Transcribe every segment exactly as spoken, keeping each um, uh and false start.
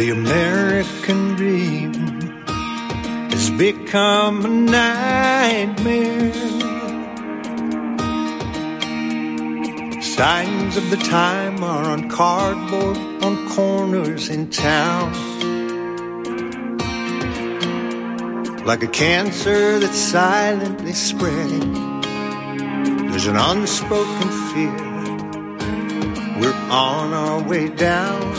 The American dream has become a nightmare. Signs of the time are on cardboard on corners in town. Like a cancer that's silently spreading, there's an unspoken fear. We're on our way down.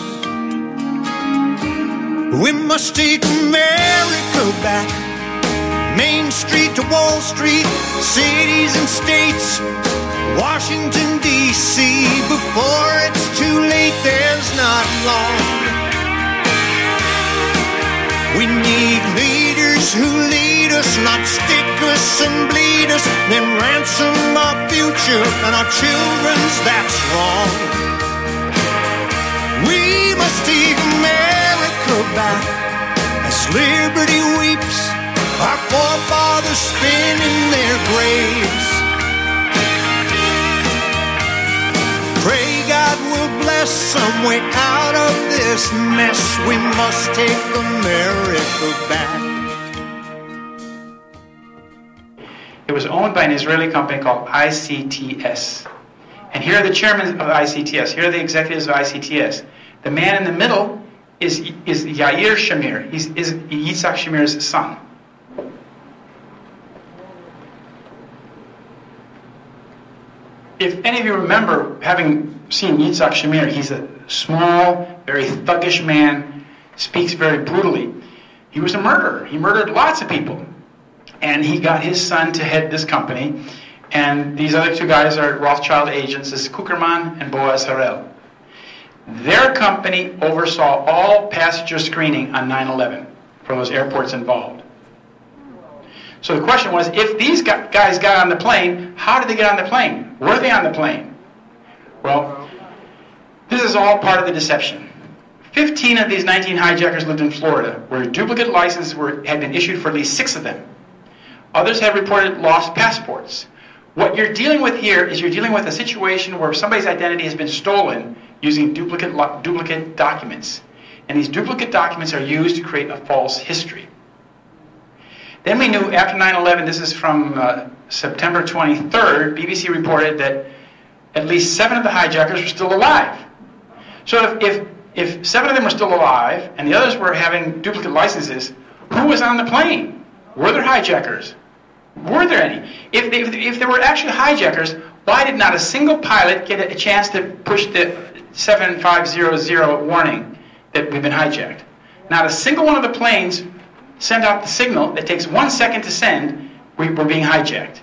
We must take America back. Main Street to Wall Street, cities and states, Washington, D C Before it's too late, there's not long. We need leaders who lead us, not stick us and bleed us, then ransom our future and our children's, that's wrong. We must take America back as liberty weeps, our forefathers spin in their graves. Pray God will bless some way out of this mess. We must take America back. It was owned by an Israeli company called I C T S. And here are the chairmen of I C T S. Here are the executives of I C T S. The man in the middle is, is Yair Shamir. He's is Yitzhak Shamir's son. If any of you remember having seen Yitzhak Shamir, he's a small, very thuggish man, speaks very brutally. He was a murderer. He murdered lots of people. And he got his son to head this company. And these other two guys are Rothschild agents. This is Kuckerman and Boaz Harel. Their company oversaw all passenger screening on nine eleven for those airports involved. So the question was, if these guys got on the plane, how did they get on the plane? Were they on the plane? Well, this is all part of the deception. Fifteen of these nineteen hijackers lived in Florida, where duplicate licenses were, had been issued for at least six of them. Others had reported lost passports. What you're dealing with here is you're dealing with a situation where somebody's identity has been stolen using duplicate, duplicate documents. And these duplicate documents are used to create a false history. Then we knew after nine eleven, this is from uh, September twenty-third, B B C reported that at least seven of the hijackers were still alive. So if, if, if seven of them were still alive and the others were having duplicate licenses, who was on the plane? Were there hijackers? Were there any? If, they, if, if there were actually hijackers, why did not a single pilot get a chance to push the seven five zero zero warning that we've been hijacked? Not a single one of the planes sent out the signal that takes one second to send, we were being hijacked.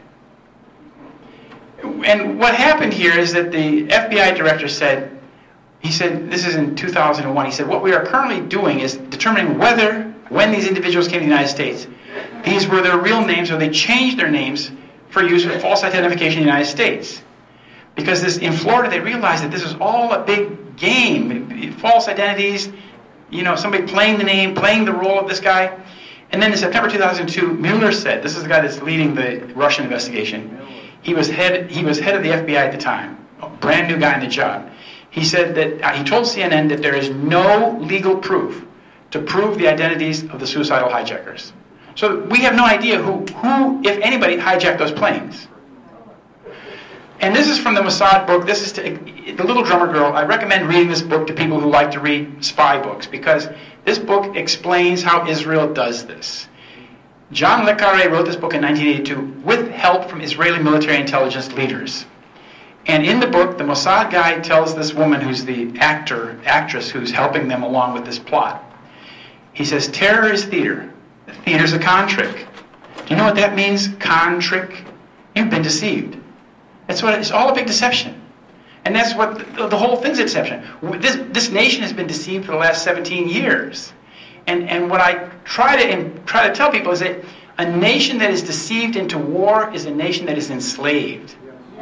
And what happened here is that the F B I director said, he said, this is in two thousand one, he said, what we are currently doing is determining whether, when these individuals came to the United States, these were their real names or they changed their names for use of false identification in the United States. Because this, in Florida, they realized that this was all a big game. False identities, you know, somebody playing the name, playing the role of this guy. And then in September two thousand two, Mueller said, this is the guy that's leading the Russian investigation. He was head, he was head of the F B I at the time, a brand new guy in the job. He said that, uh, he told C N N that there is no legal proof to prove the identities of the suicidal hijackers. So we have no idea who, who, if anybody, hijacked those planes. And this is from the Mossad book. This is to, The Little Drummer Girl. I recommend reading this book to people who like to read spy books, because this book explains how Israel does this. John Le Carre wrote this book in nineteen eighty-two with help from Israeli military intelligence leaders. And in the book, the Mossad guy tells this woman who's the actor, actress who's helping them along with this plot. He says, terror is theater. The theater's a con trick. Do you know what that means, con trick? You've been deceived. That's what it's all a big deception. And that's what the, the whole thing's a deception. This, this nation has been deceived for the last seventeen years. And, and what I try to, try to tell people is that a nation that is deceived into war is a nation that is enslaved.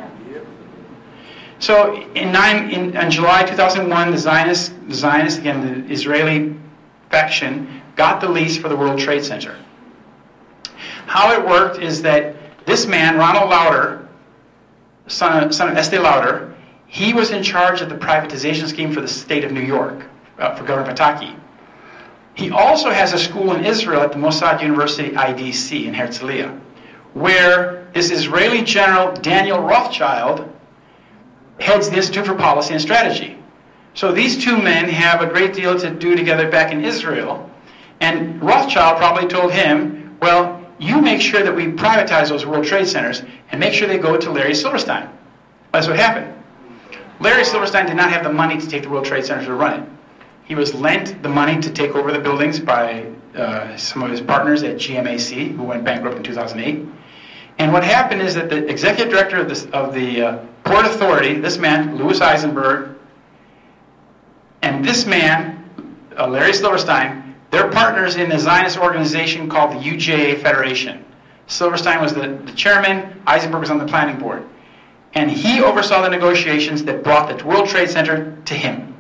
So in, nine, in, in July two thousand one, the Zionists, the Zionists, again, the Israeli faction, got the lease for the World Trade Center. How it worked is that this man, Ronald Lauder, son of, son of Estee Lauder, he was in charge of the privatization scheme for the state of New York, uh, for Governor Pataki. He also has a school in Israel at the Mossad University I D C in Herzliya, where this Israeli general, Daniel Rothschild, heads the Institute for Policy and Strategy. So these two men have a great deal to do together back in Israel. And Rothschild probably told him, well, you make sure that we privatize those World Trade Centers and make sure they go to Larry Silverstein. That's what happened. Larry Silverstein did not have the money to take the World Trade Center to run it. He was lent the money to take over the buildings by uh, some of his partners at G M A C, who went bankrupt in two thousand eight. And what happened is that the executive director of, this, of the uh, Port Authority, this man, Louis Eisenberg, and this man, uh, Larry Silverstein, they're partners in a Zionist organization called the U J A Federation. Silverstein was the, the chairman, Eisenberg was on the planning board. And he oversaw the negotiations that brought the World Trade Center to him.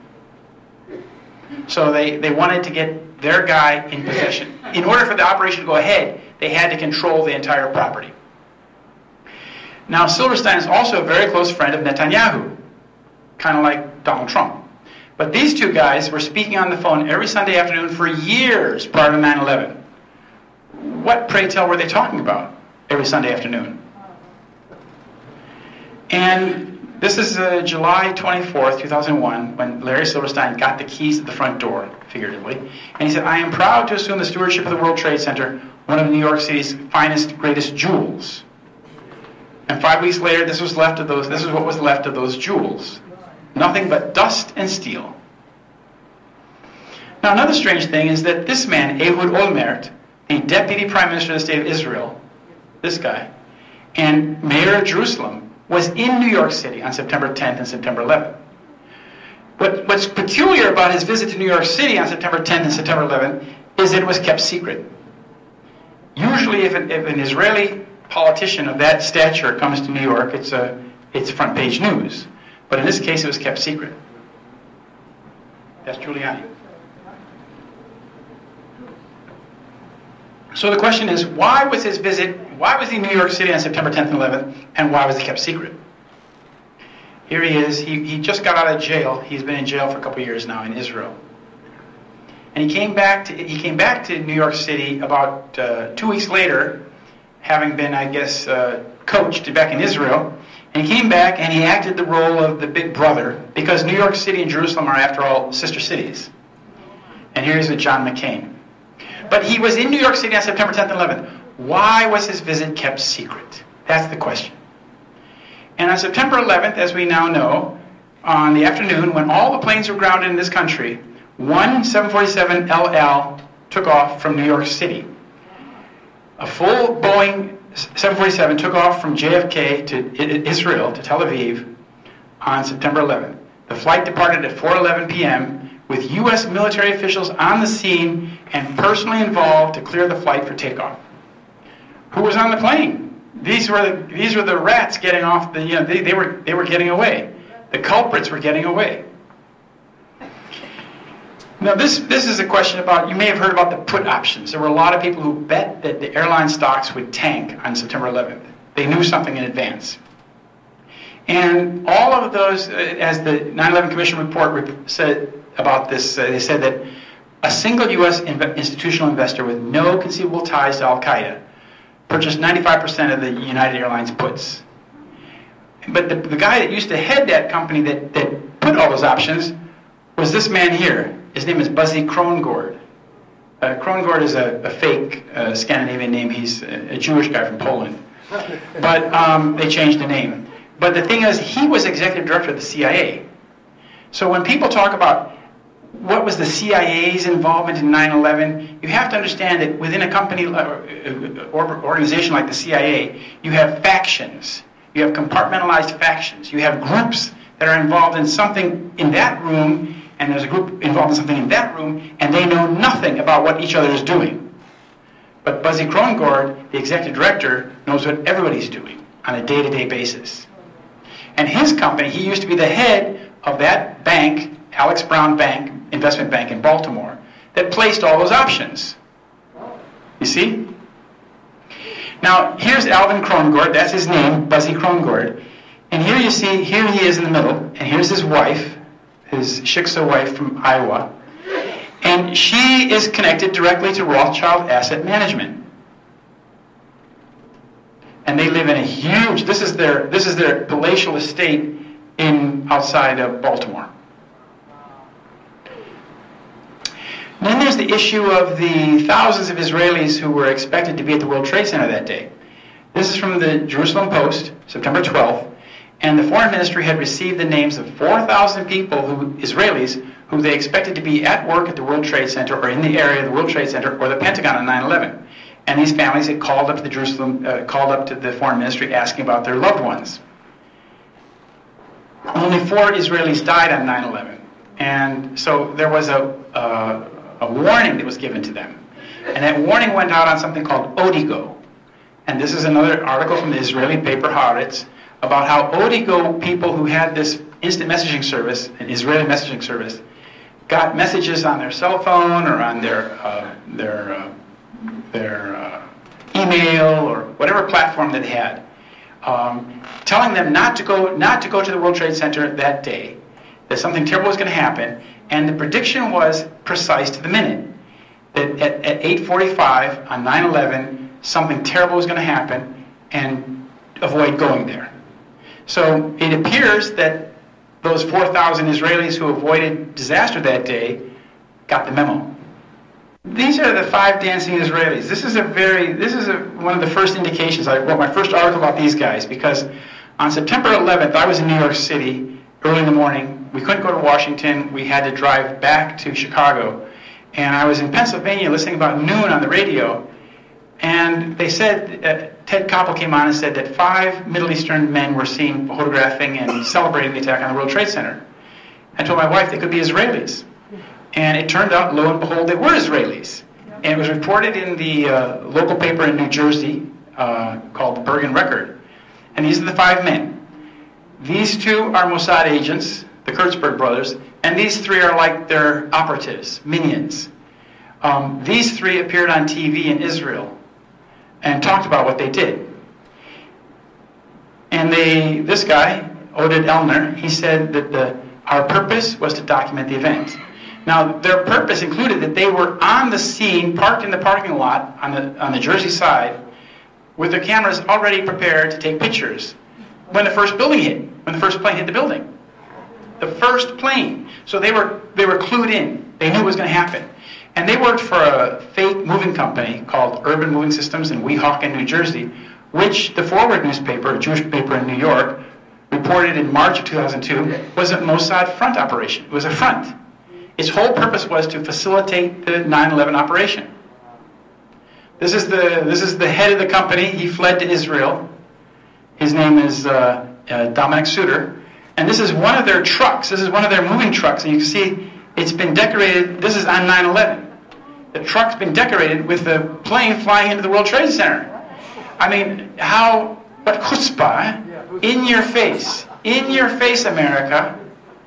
So they, they wanted to get their guy in possession. In order for the operation to go ahead, they had to control the entire property. Now, Silverstein is also a very close friend of Netanyahu, kind of like Donald Trump. But these two guys were speaking on the phone every Sunday afternoon for years prior to nine eleven. What, pray tell, were they talking about every Sunday afternoon? And this is uh, July twenty-fourth, two thousand one, when Larry Silverstein got the keys to the front door, figuratively. And he said, I am proud to assume the stewardship of the World Trade Center, one of New York City's finest, greatest jewels. And five weeks later, this was left of those. This is what was left of those jewels. Nothing but dust and steel. Now, another strange thing is that this man, Ehud Olmert, the Deputy Prime Minister of the State of Israel, this guy, and Mayor of Jerusalem, was in New York City on September tenth and September eleventh. What, what's peculiar about his visit to New York City on September tenth and September eleventh is that it was kept secret. Usually, if an, if an Israeli politician of that stature comes to New York, it's a it's front page news. But in this case, it was kept secret. That's Giuliani. So the question is, why was his visit, why was he in New York City on September tenth and eleventh, and why was it kept secret? Here he is. He, he just got out of jail. He's been in jail for a couple of years now in Israel. And he came back to, he came back to New York City about uh, two weeks later, having been, I guess, uh, coached back in Israel. And he came back and he acted the role of the big brother, because New York City and Jerusalem are, after all, sister cities. And here's with John McCain. But he was in New York City on September tenth and eleventh. Why was his visit kept secret? That's the question. And on September eleventh, as we now know, on the afternoon, when all the planes were grounded in this country, one seven forty-seven L L took off from New York City. A full Boeing seven forty-seven took off from J F K to Israel, to Tel Aviv, on September eleventh. The flight departed at four eleven p.m. with U S military officials on the scene and personally involved to clear the flight for takeoff. Who was on the plane? These were the, these were the rats getting off the, you know, they, they were they were getting away. The culprits were getting away. Now this this is a question about, you may have heard about the put options. There were a lot of people who bet that the airline stocks would tank on September eleventh. They knew something in advance. And all of those, uh, as the nine eleven Commission report said about this, uh, they said that a single U S inv- institutional investor with no conceivable ties to Al-Qaeda purchased ninety-five percent of the United Airlines puts. But the, the guy that used to head that company that, that put all those options was this man here. His name is Buzzy Krongord. Uh, Krongord is a, a fake uh, Scandinavian name. He's a, a Jewish guy from Poland. But um, they changed the name. But the thing is, he was executive director of the C I A. So when people talk about what was the C I A's involvement in nine eleven, you have to understand that within a company or organization like the C I A, you have factions. You have compartmentalized factions. You have groups that are involved in something in that room, and there's a group involved in something in that room, and they know nothing about what each other is doing. But Buzzy Krongord, the executive director, knows what everybody's doing on a day-to-day basis. And his company, he used to be the head of that bank, Alex Brown Bank, investment bank in Baltimore, that placed all those options. You see? Now, here's Alvin Krongord, that's his name, Buzzy Krongord. And here you see, here he is in the middle, and here's his wife, his Shiksa wife from Iowa. And she is connected directly to Rothschild Asset Management. And they live in a huge, this is their this is their palatial estate in outside of Baltimore. And then there's the issue of the thousands of Israelis who were expected to be at the World Trade Center that day. This is from the Jerusalem Post, September twelfth, and the Foreign Ministry had received the names of four thousand people, who Israelis, who they expected to be at work at the World Trade Center or in the area of the World Trade Center or the Pentagon on nine eleven. And these families had called up to the Jerusalem, uh, called up to the Foreign Ministry asking about their loved ones. Only four Israelis died on nine eleven, and so there was a, a a warning that was given to them, and that warning went out on something called Odigo. And this is another article from the Israeli paper Haaretz about how Odigo people who had this instant messaging service, an Israeli messaging service, got messages on their cell phone or on their uh, their uh, their uh, email or whatever platform that they had, um, telling them not to go not to go to the World Trade Center that day, that something terrible was going to happen, and the prediction was precise to the minute. That at, at eight forty-five on nine eleven, something terrible was going to happen, and avoid going there. So it appears that those four thousand Israelis who avoided disaster that day got the memo. These are the five dancing Israelis. This is a very, this is a, one of the first indications. I wrote my first article about these guys because on September eleventh, I was in New York City early in the morning. We couldn't go to Washington. We had to drive back to Chicago. And I was in Pennsylvania listening about noon on the radio. And they said, uh, Ted Koppel came on and said that five Middle Eastern men were seen photographing and celebrating the attack on the World Trade Center. I told my wife they could be Israelis. And it turned out, lo and behold, they were Israelis. And it was reported in the uh, local paper in New Jersey uh, called the Bergen Record. And these are the five men. These two are Mossad agents, the Kurtzberg brothers, and these three are like their operatives, minions. Um, these three appeared on T V in Israel and talked about what they did. And they, this guy, Oded Elner, he said that the, our purpose was to document the event. Now, their purpose included that they were on the scene, parked in the parking lot on the on the Jersey side, with their cameras already prepared to take pictures when the first building hit, when the first plane hit the building. The first plane. So they were they were clued in. They knew it was going to happen. And they worked for a fake moving company called Urban Moving Systems in Weehawken, New Jersey, which the Forward newspaper, a Jewish paper in New York, reported in March of two thousand two was a Mossad front operation. It was a front. Its whole purpose was to facilitate the nine eleven operation. This is the this is the head of the company. He fled to Israel. His name is uh, uh, Dominic Suter. And this is one of their trucks. This is one of their moving trucks. And you can see it's been decorated. This is on nine eleven. The truck's been decorated with the plane flying into the World Trade Center. I mean, how, what chutzpah, eh? In your face. In your face, America.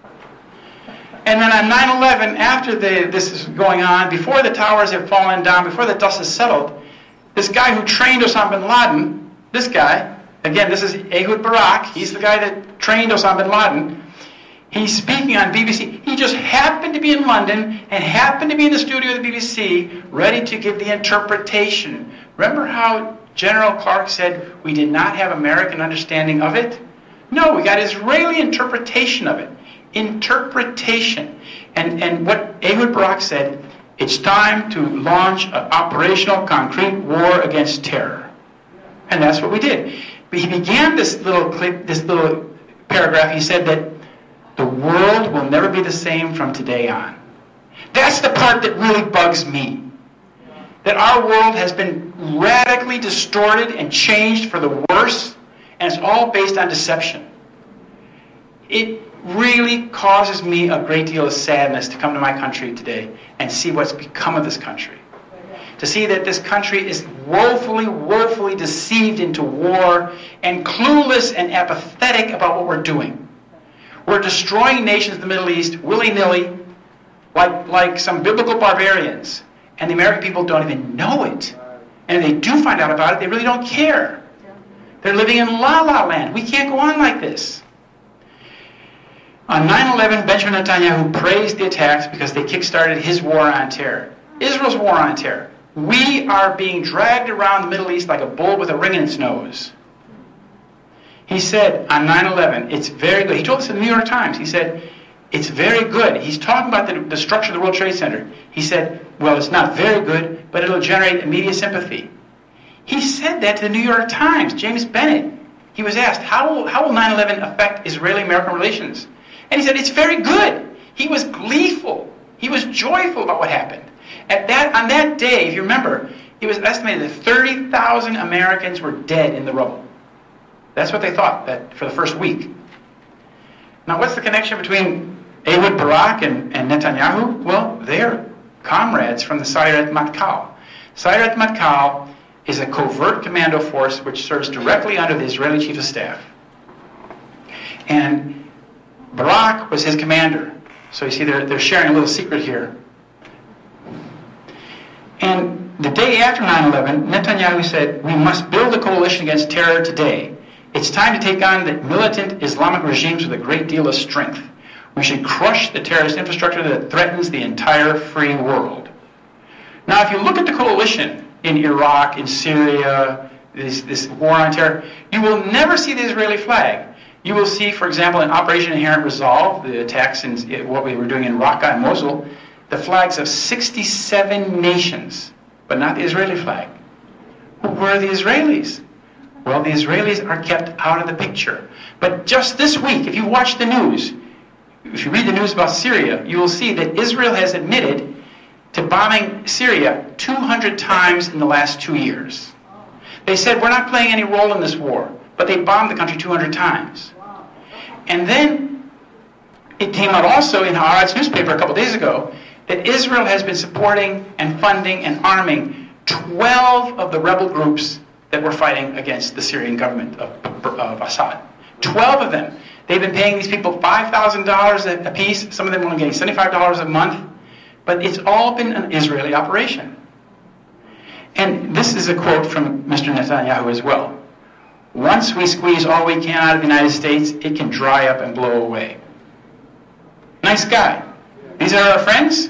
And then on nine eleven, after the, this is going on, before the towers have fallen down, before the dust has settled, this guy who trained Osama bin Laden, this guy, again, this is Ehud Barak, he's the guy that trained Osama bin Laden, he's speaking on B B C. He just happened to be in London and happened to be in the studio of the B B C, ready to give the interpretation. Remember how General Clark said we did not have American understanding of it? No, we got Israeli interpretation of it. Interpretation. And and what Ehud Barak said, it's time to launch an operational concrete war against terror. And that's what we did. But he began this little clip, this little paragraph, he said that the world will never be the same from today on. That's the part that really bugs me. That our world has been radically distorted and changed for the worse, and it's all based on deception. It really causes me a great deal of sadness to come to my country today and see what's become of this country. To see that this country is woefully, woefully deceived into war and clueless and apathetic about what we're doing. We're destroying nations in the Middle East willy-nilly, like, like some biblical barbarians. And the American people don't even know it. And if they do find out about it, they really don't care. They're living in la-la land. We can't go on like this. On nine eleven, Benjamin Netanyahu praised the attacks because they kick-started his war on terror. Israel's war on terror. We are being dragged around the Middle East like a bull with a ring in its nose. He said on nine eleven, it's very good. He told us in the New York Times, he said, it's very good. He's talking about the destruction of the World Trade Center. He said, well, it's not very good, but it'll generate immediate sympathy. He said that to the New York Times, James Bennett. He was asked, how will, how will nine eleven affect Israeli-American relations? And he said, it's very good. He was gleeful. He was joyful about what happened. At that, on that day, if you remember, it was estimated that thirty thousand Americans were dead in the rubble. That's what they thought that for the first week. Now, what's the connection between Ehud Barak and, and Netanyahu? Well, they're comrades from the Sayeret Matkal. Sayeret Matkal is a covert commando force which serves directly under the Israeli Chief of Staff. And Barak was his commander. So you see, they're, they're sharing a little secret here. And the day after nine eleven, Netanyahu said, we must build a coalition against terror today. It's time to take on the militant Islamic regimes with a great deal of strength. We should crush the terrorist infrastructure that threatens the entire free world. Now, if you look at the coalition in Iraq, in Syria, this, this war on terror, you will never see the Israeli flag. You will see, for example, in Operation Inherent Resolve, the attacks in what we were doing in Raqqa and Mosul, the flags of sixty-seven nations, but not the Israeli flag. Who were the Israelis? Well, the Israelis are kept out of the picture. But just this week, if you watch the news, if you read the news about Syria, you will see that Israel has admitted to bombing Syria two hundred times in the last two years. They said, we're not playing any role in this war, but they bombed the country two hundred times. And then it came out also in Haaretz newspaper a couple days ago that Israel has been supporting and funding and arming twelve of the rebel groups that were fighting against the Syrian government of, of Assad. twelve of them. They've been paying these people five thousand dollars a piece. Some of them are only getting seventy-five dollars a month. But it's all been an Israeli operation. And this is a quote from Mister Netanyahu as well. Once we squeeze all we can out of the United States, it can dry up and blow away. Nice guy. These are our friends?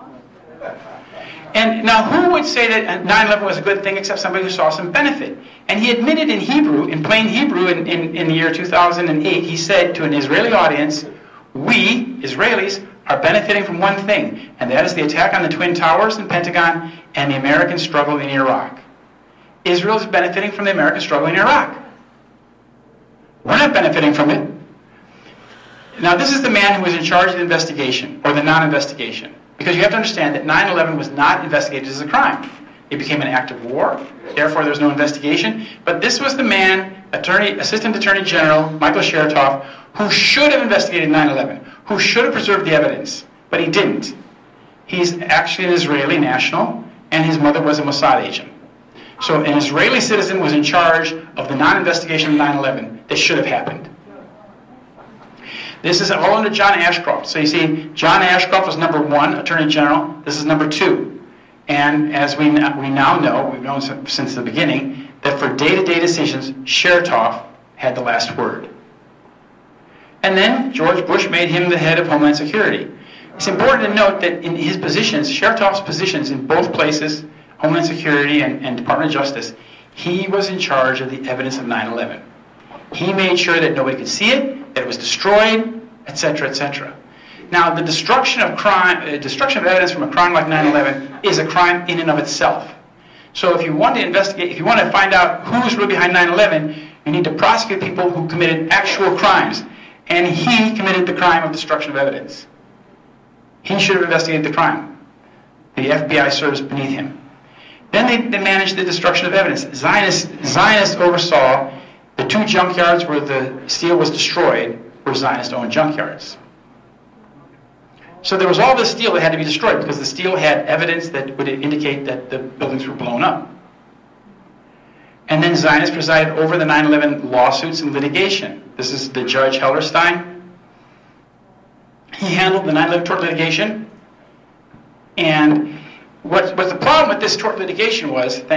And now, who would say that nine eleven was a good thing except somebody who saw some benefit? And he admitted in Hebrew, in plain Hebrew, in, in, in the year two thousand eight, he said to an Israeli audience, we, Israelis, are benefiting from one thing, and that is the attack on the Twin Towers and Pentagon and the American struggle in Iraq. Israel is benefiting from the American struggle in Iraq. We're not benefiting from it. Now, this is the man who was in charge of the investigation, or the non-investigation. Because you have to understand that nine eleven was not investigated as a crime. It became an act of war, therefore there was no investigation. But this was the man, Attorney, Assistant Attorney General Michael Chertoff, who should have investigated nine eleven, who should have preserved the evidence, but he didn't. He's actually an Israeli national, and his mother was a Mossad agent. So an Israeli citizen was in charge of the non-investigation of nine eleven that should have happened. This is all under John Ashcroft. So you see, John Ashcroft was number one, Attorney General. This is number two. And as we, we now know, we've known since the beginning, that for day-to-day decisions, Chertoff had the last word. And then George Bush made him the head of Homeland Security. It's important to note that in his positions, Chertoff's positions in both places, Homeland Security and, and Department of Justice, he was in charge of the evidence of nine eleven. He made sure that nobody could see it, that it was destroyed, et cetera, et cetera. Now, the destruction of crime, uh, destruction of evidence from a crime like nine eleven is a crime in and of itself. So if you want to investigate, if you want to find out who's really behind nine eleven, you need to prosecute people who committed actual crimes. And he committed the crime of destruction of evidence. He should have investigated the crime. The F B I serves beneath him. Then they, they managed the destruction of evidence. Zionists, Zionists oversaw the two junkyards where the steel was destroyed were Zionist-owned junkyards. So there was all this steel that had to be destroyed because the steel had evidence that would indicate that the buildings were blown up. And then Zionists presided over the nine eleven lawsuits and litigation. This is the Judge Hellerstein. He handled the nine eleven tort litigation. And what, what the problem with this tort litigation was, thank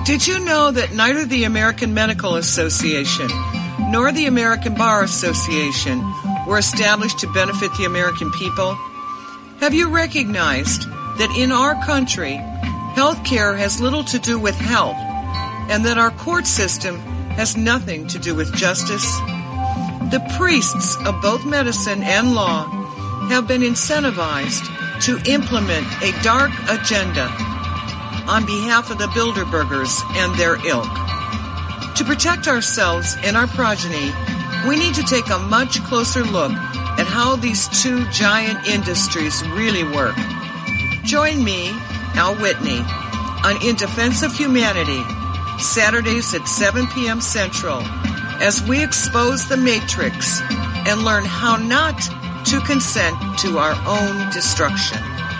Did you know that neither the American Medical Association nor the American Bar Association were established to benefit the American people? Have you recognized that in our country, health care has little to do with health, and that our court system has nothing to do with justice? The priests of both medicine and law have been incentivized to implement a dark agenda on behalf of the Bilderbergers and their ilk. To protect ourselves and our progeny, we need to take a much closer look at how these two giant industries really work. Join me, Al Whitney, on In Defense of Humanity, Saturdays at seven p.m. Central, as we expose the Matrix and learn how not to consent to our own destruction.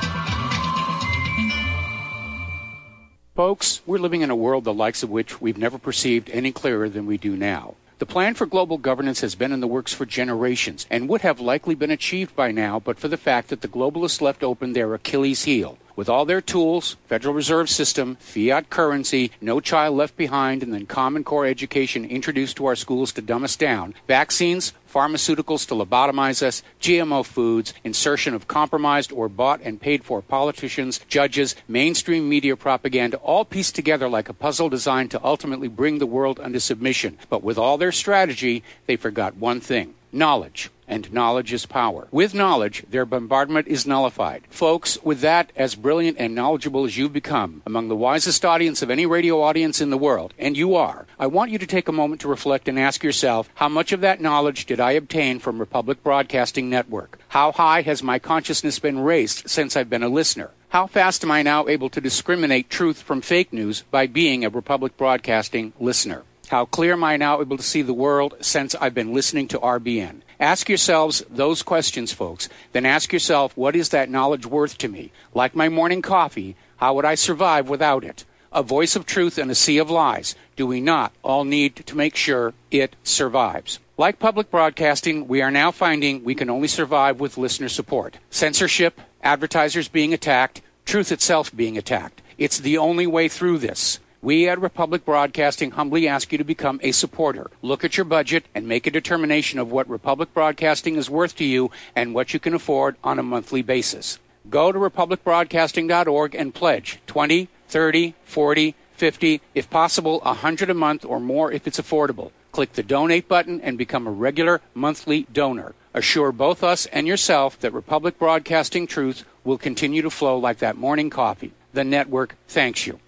Folks, we're living in a world the likes of which we've never perceived any clearer than we do now. The plan for global governance has been in the works for generations and would have likely been achieved by now but for the fact that the globalists left open their Achilles heel. With all their tools, Federal Reserve System, fiat currency, no child left behind, and then Common Core education introduced to our schools to dumb us down, vaccines, pharmaceuticals to lobotomize us, G M O foods, insertion of compromised or bought and paid for politicians, judges, mainstream media propaganda, all pieced together like a puzzle designed to ultimately bring the world under submission. But with all their strategy, they forgot one thing: knowledge. And knowledge is power. With knowledge, their bombardment is nullified. Folks, with that, as brilliant and knowledgeable as you've become, among the wisest audience of any radio audience in the world, and you are, I want you to take a moment to reflect and ask yourself, how much of that knowledge did I obtain from Republic Broadcasting Network? How high has my consciousness been raised since I've been a listener? How fast am I now able to discriminate truth from fake news by being a Republic Broadcasting listener? How clear am I now able to see the world since I've been listening to R B N? Ask yourselves those questions, folks. Then ask yourself, what is that knowledge worth to me? Like my morning coffee, how would I survive without it? A voice of truth in a sea of lies. Do we not all need to make sure it survives? Like public broadcasting, we are now finding we can only survive with listener support. Censorship, advertisers being attacked, truth itself being attacked. It's the only way through this. We at Republic Broadcasting humbly ask you to become a supporter. Look at your budget and make a determination of what Republic Broadcasting is worth to you and what you can afford on a monthly basis. Go to republic broadcasting dot org and pledge twenty, thirty, forty, fifty, if possible one hundred a month or more if it's affordable. Click the donate button and become a regular monthly donor. Assure both us and yourself that Republic Broadcasting truth will continue to flow like that morning coffee. The network thanks you.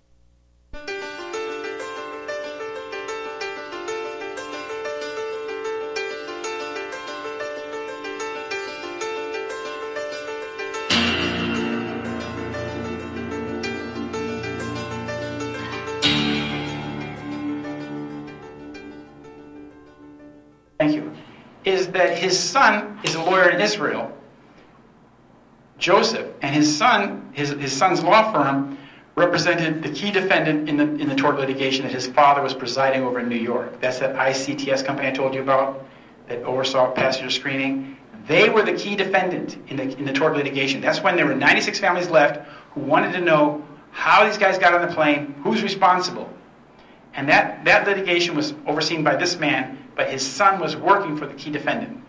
Thank you, is that his son is a lawyer in Israel, Joseph, and his son, his, his son's law firm represented the key defendant in the in the tort litigation that his father was presiding over in New York. That's that I C T S company I told you about that oversaw passenger screening. They were the key defendant in the in the tort litigation. That's when there were ninety-six families left who wanted to know how these guys got on the plane, who's responsible. And that, that litigation was overseen by this man, but his son was working for the key defendant.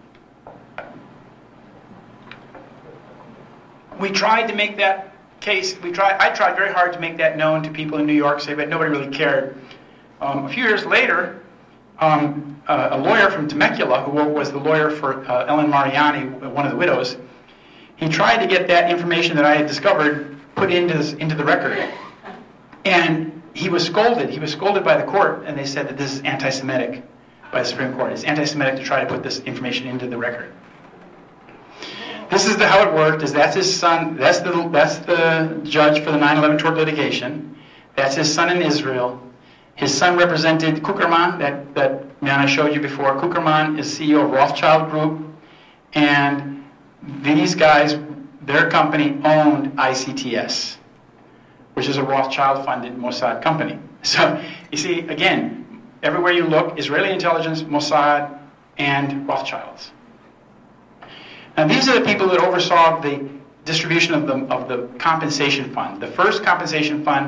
We tried to make that case, we tried, I tried very hard to make that known to people in New York City, but nobody really cared. Um, a few years later, um, uh, a lawyer from Temecula, who was the lawyer for uh, Ellen Mariani, one of the widows, he tried to get that information that I had discovered put into, this, into the record. And he was scolded. He was scolded by the court, and they said that this is anti-Semitic by the Supreme Court. It's anti-Semitic to try to put this information into the record. This is the, how it worked. Is that's his son. That's the that's the judge for the nine eleven tort litigation. That's his son in Israel. His son represented Kuckerman, that that man I showed you before. Kuckerman is C E O of Rothschild Group, and these guys, their company owned I C T S, which is a Rothschild-funded Mossad company. So, you see, again, everywhere you look, Israeli intelligence, Mossad, and Rothschilds. Now, these are the people that oversaw the distribution of the, of the compensation fund. The first compensation fund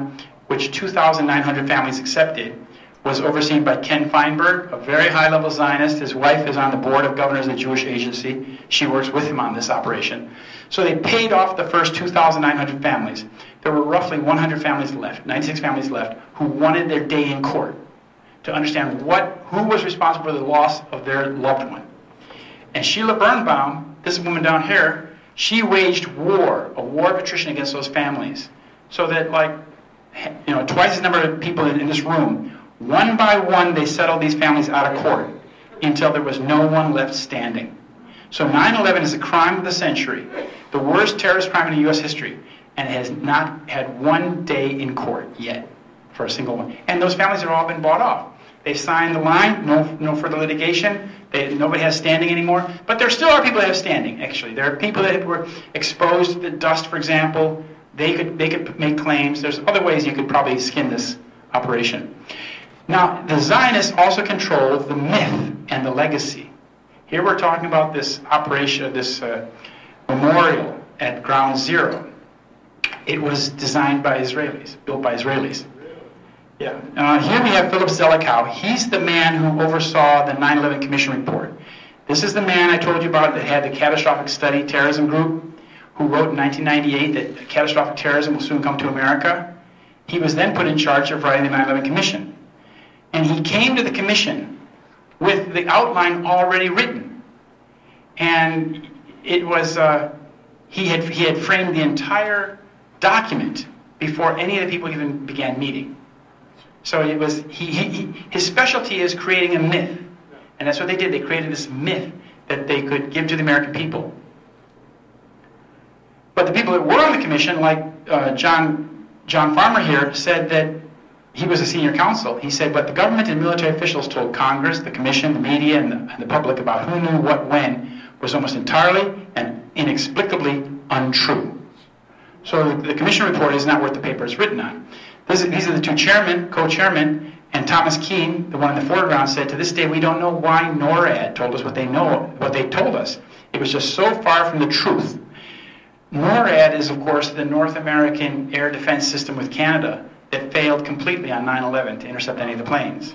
which two thousand nine hundred families accepted, was overseen by Ken Feinberg, a very high-level Zionist. His wife is on the board of governors of the Jewish Agency. She works with him on this operation. So they paid off the first two thousand nine hundred families. There were roughly one hundred families left, ninety-six families left, who wanted their day in court to understand what, who was responsible for the loss of their loved one. And Sheila Birnbaum, this woman down here, she waged war, a war of attrition against those families. So that, like, you know, twice the number of people in, in this room, one by one, they settled these families out of court until there was no one left standing. So nine eleven is a crime of the century, the worst terrorist crime in U S history, and it has not had one day in court yet for a single one. And those families have all been bought off. They signed the line, no no further litigation. They, nobody has standing anymore. But there still are people that have standing, actually. There are people that were exposed to the dust, for example. They could, they could make claims. There's other ways you could probably skin this operation. Now, the Zionists also control the myth and the legacy. Here we're talking about this operation, this uh, memorial at Ground Zero. It was designed by Israelis, built by Israelis. Yeah. Uh, here we have Philip Zelikow. He's the man who oversaw the nine eleven Commission report. This is the man I told you about that had the Catastrophic Study Terrorism Group, who wrote in nineteen ninety-eight that catastrophic terrorism will soon come to America. He was then put in charge of writing the nine eleven Commission. And he came to the commission with the outline already written. And it was, uh, he had he had framed the entire document before any of the people even began meeting. So it was, he, he, his specialty is creating a myth. And that's what they did. They created this myth that they could give to the American people. But the people that were on the commission, like uh, John, John Farmer here, said that he was a senior counsel. He said, but the government and military officials told Congress, the commission, the media, and the, and the public about who knew what when was almost entirely and inexplicably untrue. So the, the commission report is not worth the paper it's written on. This, these are the two chairmen, co-chairmen, and Thomas Keene, the one in the foreground, said, to this day we don't know why NORAD told us what they know, what they told us. It was just so far from the truth. NORAD is, of course, the North American air defense system with Canada that failed completely on nine eleven to intercept any of the planes.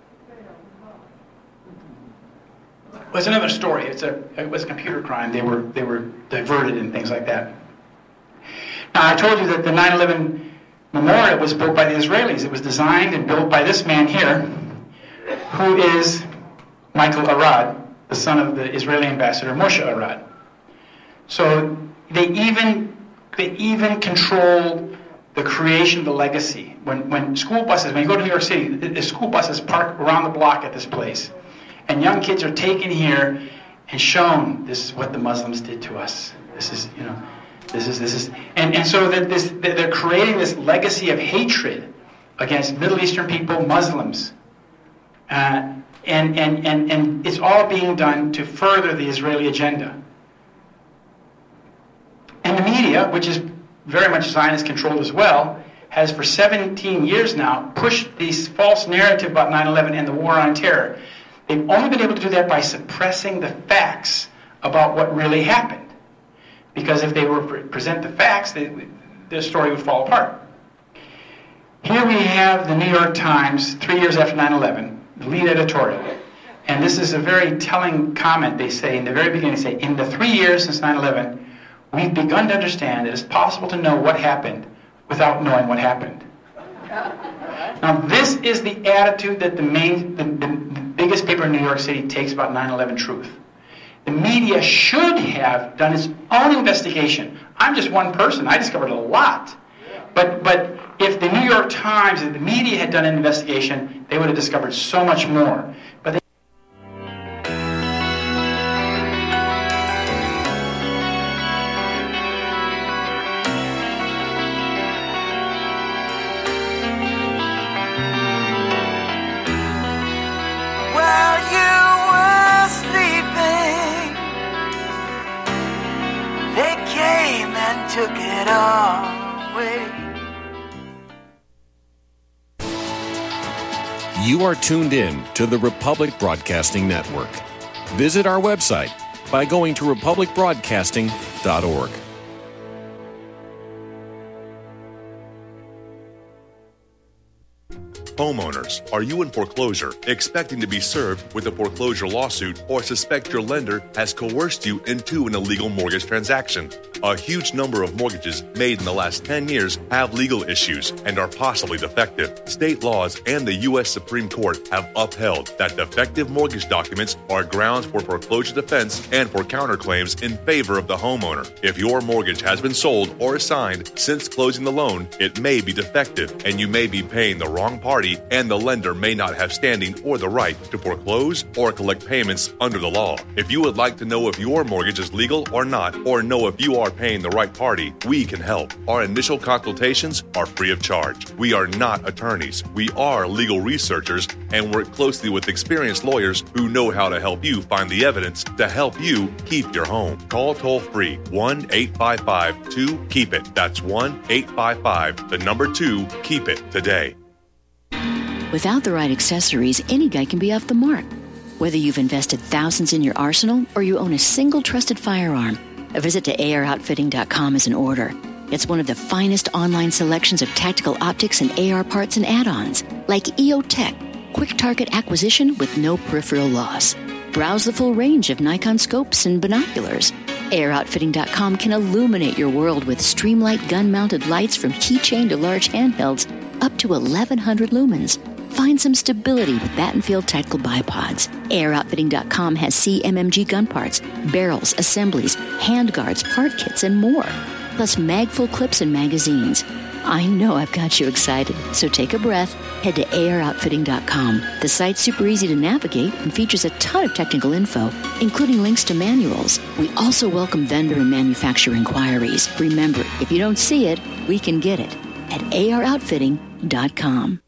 Well, it's another story. It's a, it was a computer crime. They were, they were diverted and things like that. Now, I told you that the nine eleven memorial was built by the Israelis. It was designed and built by this man here, who is Michael Arad, the son of the Israeli ambassador Moshe Arad. So they even they even controlled the creation of the legacy. When when school buses, when you go to New York City, the, the school buses park around the block at this place, and young kids are taken here and shown, this is what the Muslims did to us. This is, you know, this is this is, and and so that this they're creating this legacy of hatred against Middle Eastern people, Muslims, uh, and and and and it's all being done to further the Israeli agenda. And the media, which is very much Zionist controlled as well, has for seventeen years now pushed this false narrative about nine eleven and the war on terror. They've only been able to do that by suppressing the facts about what really happened. Because if they were to present the facts, they, the story would fall apart. Here we have the New York Times, three years after nine eleven, the lead editorial. And this is a very telling comment. They say in the very beginning, they say, in the three years since nine eleven, we've begun to understand that it's possible to know what happened without knowing what happened. Now, this is the attitude that the main, the, the, the biggest paper in New York City takes about nine eleven truth. The media should have done its own investigation. I'm just one person. I discovered a lot. But but if the New York Times and the media had done an investigation, they would have discovered so much more. But they took it away. You are tuned in to the Republic Broadcasting Network. Visit our website by going to republic broadcasting dot org. Homeowners, are you in foreclosure, expecting to be served with a foreclosure lawsuit, or suspect your lender has coerced you into an illegal mortgage transaction? A huge number of mortgages made in the last ten years have legal issues and are possibly defective. State laws and the U S Supreme Court have upheld that defective mortgage documents are grounds for foreclosure defense and for counterclaims in favor of the homeowner. If your mortgage has been sold or assigned since closing the loan, it may be defective and you may be paying the wrong party, and the lender may not have standing or the right to foreclose or collect payments under the law. If you would like to know if your mortgage is legal or not, or know if you are paying the right party, we can help. Our initial consultations are free of charge. We are not attorneys. We are legal researchers and work closely with experienced lawyers who know how to help you find the evidence to help you keep your home. Call toll free one eight five five two keep it. That's one eight five five, the number two, keep it today. Without the right accessories, any guy can be off the mark. Whether you've invested thousands in your arsenal or you own a single trusted firearm, a visit to A R outfitting dot com is in order. It's one of the finest online selections of tactical optics and A R parts and add-ons, like E O Tech, quick target acquisition with no peripheral loss. Browse the full range of Nikon scopes and binoculars. A R outfitting dot com can illuminate your world with Streamlight gun-mounted lights from keychain to large handhelds up to eleven hundred lumens. Find some stability with Battenfield Tactical Bipods. A R outfitting dot com has C M M G gun parts, barrels, assemblies, handguards, part kits, and more. Plus mag-full clips and magazines. I know I've got you excited, so take a breath. Head to A R outfitting dot com. The site's super easy to navigate and features a ton of technical info, including links to manuals. We also welcome vendor and manufacturer inquiries. Remember, if you don't see it, we can get it at A R outfitting dot com.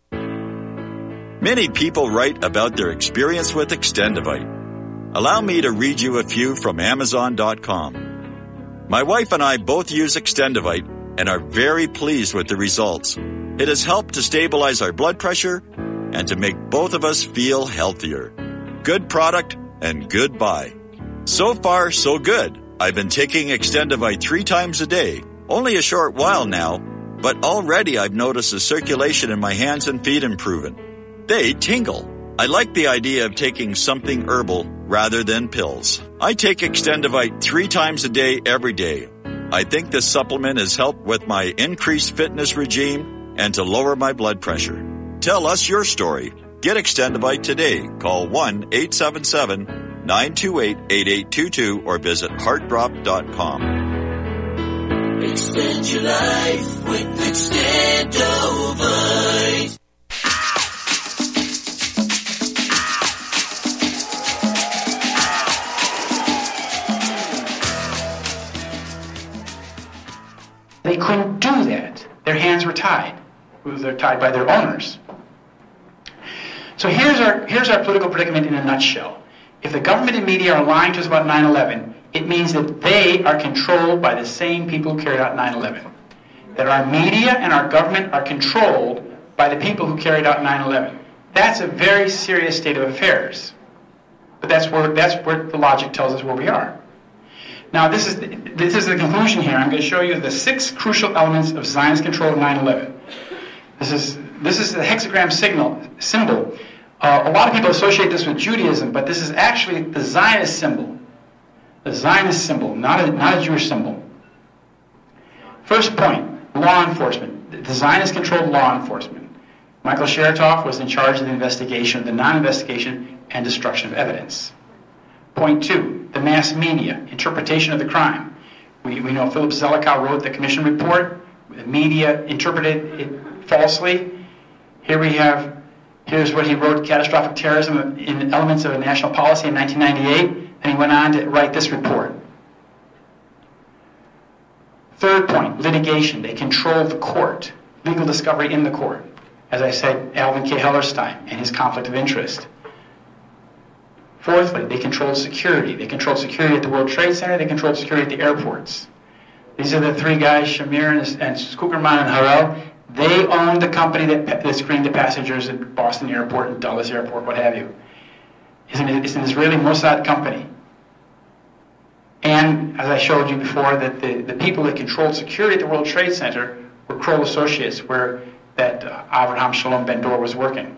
Many people write about their experience with Extendivite. Allow me to read you a few from Amazon dot com. My wife and I both use Extendivite and are very pleased with the results. It has helped to stabilize our blood pressure and to make both of us feel healthier. Good product and good buy. So far, so good. I've been taking Extendivite three times a day, only a short while now, but already I've noticed the circulation in my hands and feet improving. They tingle. I like the idea of taking something herbal rather than pills. I take Extendivite three times a day every day. I think this supplement has helped with my increased fitness regime and to lower my blood pressure. Tell us your story. Get Extendivite today. Call one eight seven seven, nine two eight, eight eight two two or visit heart drop dot com. Extend your life with Extendivite. They couldn't do that. Their hands were tied. They're tied by their owners. So here's our, here's our political predicament in a nutshell. If the government and media are lying to us about nine eleven, it means that they are controlled by the same people who carried out nine eleven. That our media and our government are controlled by the people who carried out nine eleven. That's a very serious state of affairs. But that's where, that's where the logic tells us where we are. Now, this is, the, this is the conclusion here. I'm going to show you the six crucial elements of Zionist control of nine eleven. This is, this is the hexagram signal, symbol. Uh, a lot of people associate this with Judaism, but this is actually the Zionist symbol. The Zionist symbol, not a, not a Jewish symbol. First point, law enforcement. The Zionist controlled law enforcement. Michael Chertoff was in charge of the investigation, the non-investigation, and destruction of evidence. Point two, the mass media, interpretation of the crime. We, we know Philip Zelikow wrote the commission report. The media interpreted it falsely. Here we have, here's what he wrote, Catastrophic Terrorism in Elements of a National Policy in nineteen ninety-eight. And he went on to write this report. Third point, litigation. They control the court, legal discovery in the court. As I said, Alvin K. Hellerstein and his conflict of interest. Fourthly, they control security. They control security at the World Trade Center. They control security at the airports. These are the three guys, Shamir and, and Kuckerman and Harel. They own the company that, that screened the passengers at Boston Airport and Dulles Airport, what have you. It's an, it's an Israeli Mossad company. And, as I showed you before, that the, the people that controlled security at the World Trade Center were Kroll Associates, where that uh, Avraham Shalom Ben-Dor was working.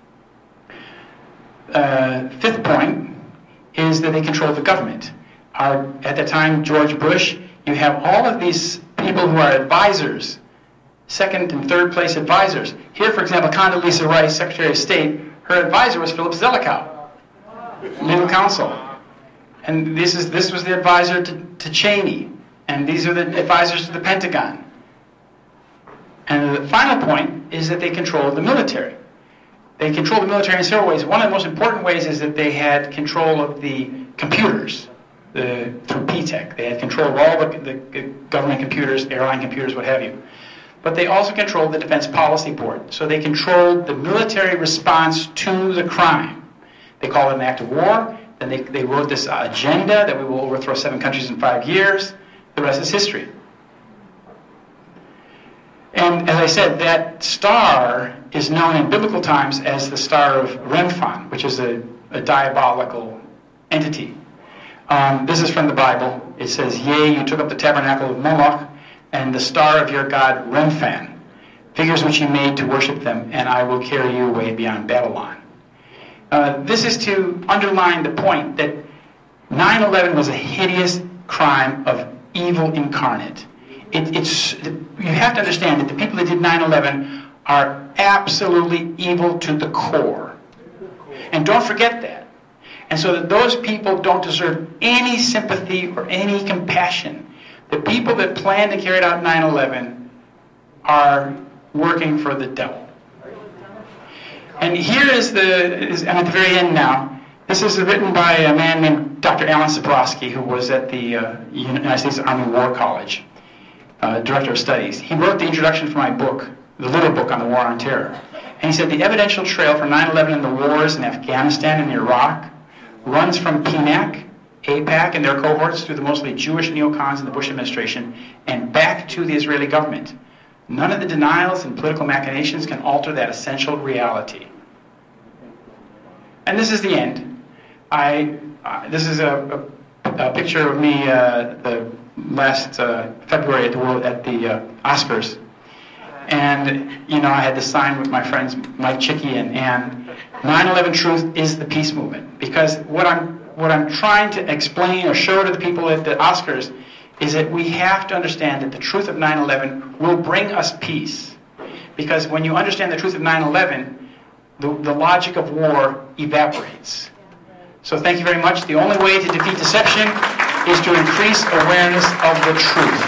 Uh, fifth point is that they control the government. Our, at the time, George Bush, you have all of these people who are advisors, second and third place advisors. Here, for example, Condoleezza Rice, Secretary of State, her advisor was Philip Zelikow, legal counsel. And this is this was the advisor to, to Cheney. And these are the advisors to the Pentagon. And the final point is that they control the military. They control the military in several ways. One of the most important ways is that they had control of the computers the, through P TEC. They had control of all the, the government computers, airline computers, what have you. But they also controlled the Defense Policy Board. So they controlled the military response to the crime. They called it an act of war. Then they, they wrote this agenda that we will overthrow seven countries in five years. The rest is history. And as I said, that star is known in biblical times as the star of Remphan, which is a, a diabolical entity. Um, this is from the Bible. It says, "Yea, you took up the tabernacle of Moloch, and the star of your god Remphan, figures which you made to worship them, and I will carry you away beyond Babylon." Uh, this is to underline the point that nine eleven was a hideous crime of evil incarnate. It, it's, you have to understand that the people that did nine eleven are absolutely evil to the core. And don't forget that. And so that those people don't deserve any sympathy or any compassion. The people that planned to carry out nine eleven are working for the devil. And here is the, is, and at the very end now, this is written by a man named Doctor Alan Sabrowski, who was at the uh, United States Army War College. Uh, director of studies. He wrote the introduction for my book, the little book on the War on Terror. And he said the evidential trail for nine eleven and the wars in Afghanistan and Iraq runs from P NAC, AIPAC, and their cohorts through the mostly Jewish neocons in the Bush administration and back to the Israeli government. None of the denials and political machinations can alter that essential reality. And this is the end. I. Uh, this is a, a, a picture of me uh, the last uh, February at the World, at the uh, Oscars, and you know I had this sign with my friends Mike Chicky and Ann. nine eleven Truth is the peace movement, because what I'm what I'm trying to explain or show to the people at the Oscars is that we have to understand that the truth of nine eleven will bring us peace, because when you understand the truth of nine eleven, the, the logic of war evaporates. So thank you very much. The only way to defeat deception is to increase awareness of the truth.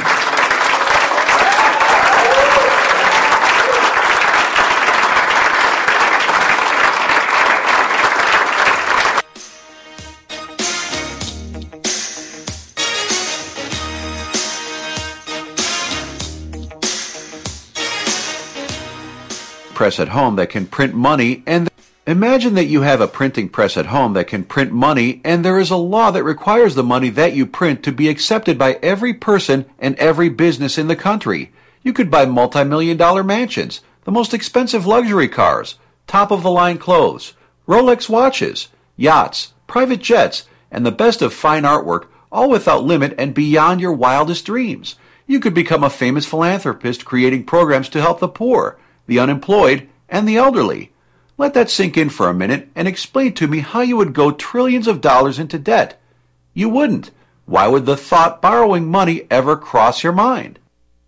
Press at home that can print money, and imagine that you have a printing press at home that can print money, and there is a law that requires the money that you print to be accepted by every person and every business in the country. You could buy multi-million dollar mansions, the most expensive luxury cars, top-of-the-line clothes, Rolex watches, yachts, private jets, and the best of fine artwork, all without limit and beyond your wildest dreams. You could become a famous philanthropist creating programs to help the poor, the unemployed, and the elderly. Let that sink in for a minute and explain to me how you would go trillions of dollars into debt. You wouldn't. Why would the thought borrowing money ever cross your mind?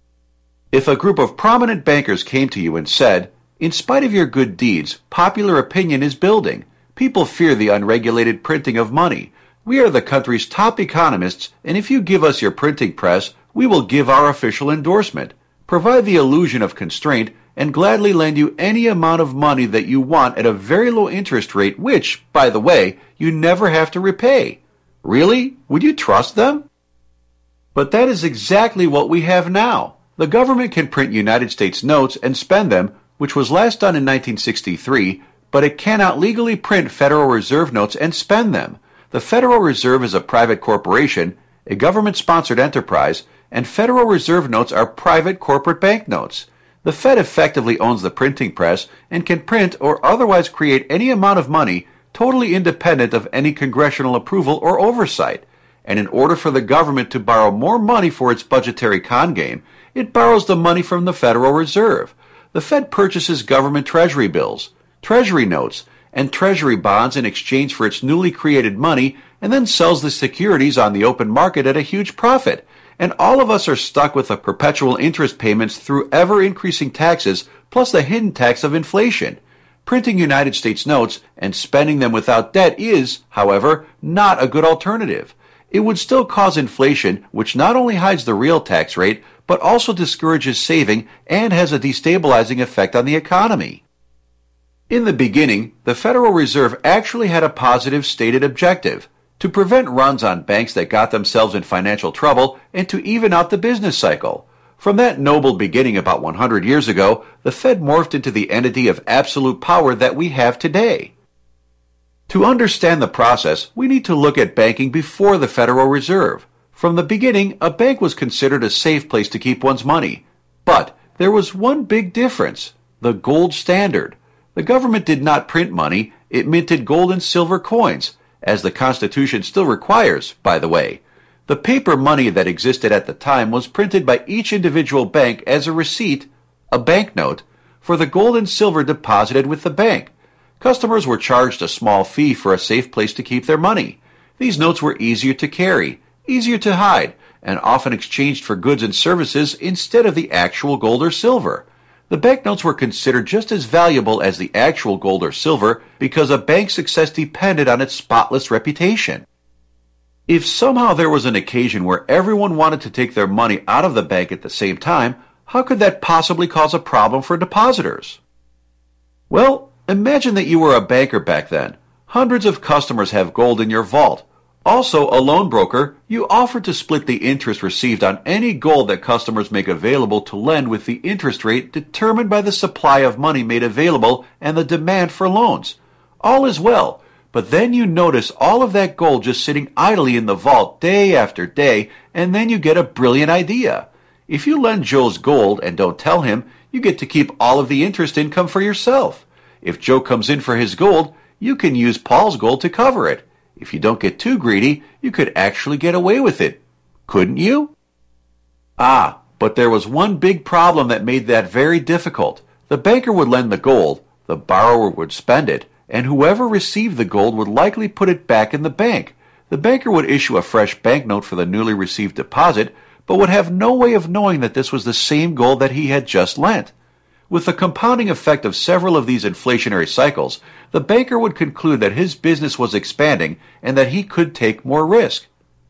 If a group of prominent bankers came to you and said, "In spite of your good deeds, popular opinion is building. People fear the unregulated printing of money. We are the country's top economists, and if you give us your printing press, we will give our official endorsement, provide the illusion of constraint, and gladly lend you any amount of money that you want at a very low interest rate, which, by the way, you never have to repay." Really? Would you trust them? But that is exactly what we have now. The government can print United States notes and spend them, which was last done in nineteen sixty-three, but it cannot legally print Federal Reserve notes and spend them. The Federal Reserve is a private corporation, a government-sponsored enterprise, and Federal Reserve notes are private corporate banknotes. The Fed effectively owns the printing press and can print or otherwise create any amount of money totally independent of any congressional approval or oversight. And in order for the government to borrow more money for its budgetary con game, it borrows the money from the Federal Reserve. the Fed purchases government treasury bills, treasury notes, and treasury bonds in exchange for its newly created money, and then sells the securities on the open market at a huge profit. And all of us are stuck with the perpetual interest payments through ever-increasing taxes, plus the hidden tax of inflation. Printing United States notes and spending them without debt is, however, not a good alternative. It would still cause inflation, which not only hides the real tax rate, but also discourages saving and has a destabilizing effect on the economy. In the beginning, the Federal Reserve actually had a positive stated objective: to prevent runs on banks that got themselves in financial trouble and to even out the business cycle. From that noble beginning about one hundred years ago, the Fed morphed into the entity of absolute power that we have today. To understand the process, we need to look at banking before the Federal Reserve. From the beginning, a bank was considered a safe place to keep one's money. But there was one big difference: the gold standard. The government did not print money, it minted gold and silver coins, as the Constitution still requires, by the way. The paper money that existed at the time was printed by each individual bank as a receipt, a banknote, for the gold and silver deposited with the bank. Customers were charged a small fee for a safe place to keep their money. These notes were easier to carry, easier to hide, and often exchanged for goods and services instead of the actual gold or silver. The banknotes were considered just as valuable as the actual gold or silver because a bank's success depended on its spotless reputation. If somehow there was an occasion where everyone wanted to take their money out of the bank at the same time, how could that possibly cause a problem for depositors? Well, imagine that you were a banker back then. Hundreds of customers have gold in your vault. Also, a loan broker, you offer to split the interest received on any gold that customers make available to lend with the interest rate determined by the supply of money made available and the demand for loans. All is well, but then you notice all of that gold just sitting idly in the vault day after day, and then you get a brilliant idea. If you lend Joe's gold and don't tell him, you get to keep all of the interest income for yourself. If Joe comes in for his gold, you can use Paul's gold to cover it. If you don't get too greedy, you could actually get away with it. Couldn't you? Ah, but there was one big problem that made that very difficult. The banker would lend the gold, the borrower would spend it, and whoever received the gold would likely put it back in the bank. The banker would issue a fresh banknote for the newly received deposit, but would have no way of knowing that this was the same gold that he had just lent. With the compounding effect of several of these inflationary cycles, the banker would conclude that his business was expanding and that he could take more risk.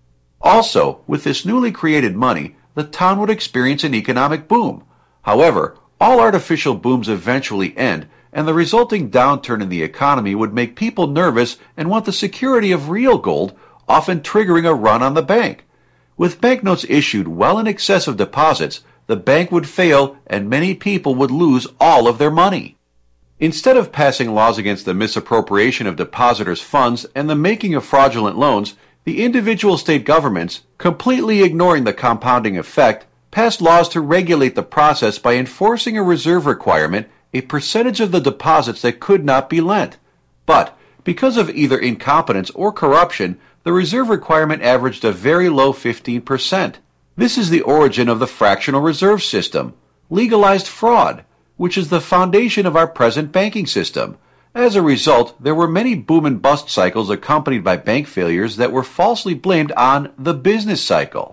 Also, with this newly created money, the town would experience an economic boom. However, all artificial booms eventually end, and the resulting downturn in the economy would make people nervous and want the security of real gold, often triggering a run on the bank. With banknotes issued well in excess of deposits, the bank would fail and many people would lose all of their money. Instead of passing laws against the misappropriation of depositors' funds and the making of fraudulent loans, the individual state governments, completely ignoring the compounding effect, passed laws to regulate the process by enforcing a reserve requirement, a percentage of the deposits that could not be lent. But, because of either incompetence or corruption, the reserve requirement averaged a very low fifteen percent. This is the origin of the fractional reserve system, legalized fraud, which is the foundation of our present banking system. As a result, there were many boom and bust cycles accompanied by bank failures that were falsely blamed on the business cycle.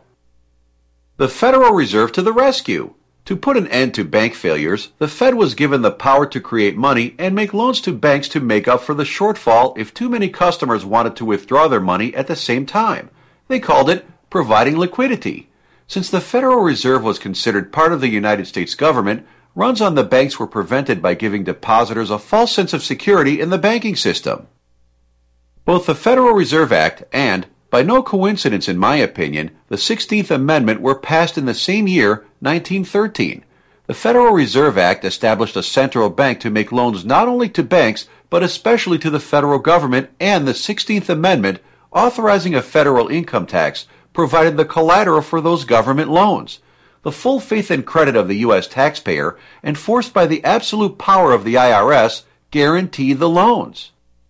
The Federal Reserve to the rescue. To put an end to bank failures, the Fed was given the power to create money and make loans to banks to make up for the shortfall if too many customers wanted to withdraw their money at the same time. They called it providing liquidity. Since the Federal Reserve was considered part of the United States government, runs on the banks were prevented by giving depositors a false sense of security in the banking system. Both the Federal Reserve Act and, by no coincidence in my opinion, the sixteenth Amendment were passed in the same year, nineteen thirteen. The Federal Reserve Act established a central bank to make loans not only to banks, but especially to the federal government, and the sixteenth Amendment, authorizing a federal income tax, provided the collateral for those government loans. The full faith and credit of the U S taxpayer, enforced by the absolute power of the I R S, guaranteed the loans.